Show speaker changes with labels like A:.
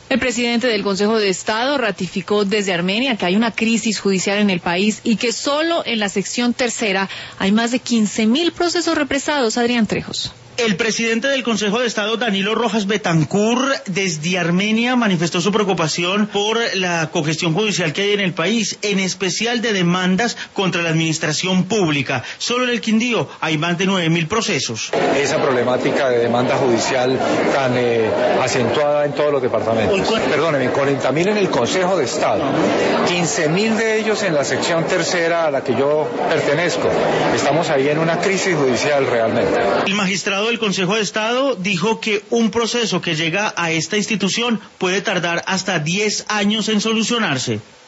A: El presidente del Consejo de Estado ratificó desde Armenia que hay una crisis judicial en el país y que solo en la sección tercera hay más de 15.000 procesos represados. Adrián Trejos.
B: El presidente del Consejo de Estado, Danilo Rojas Betancur, desde Armenia manifestó su preocupación por la congestión judicial que hay en el país, en especial de demandas contra la administración pública. Solo en el Quindío hay más de 9.000 procesos.
C: Esa problemática de demanda judicial tan acentuada en todos los departamentos. Perdóneme, 40.000 en el Consejo de Estado, 15.000 de ellos en la sección tercera a la que yo pertenezco. Estamos ahí en una crisis judicial realmente.
B: El magistrado del Consejo de Estado dijo que un proceso que llega a esta institución puede tardar hasta 10 años en solucionarse.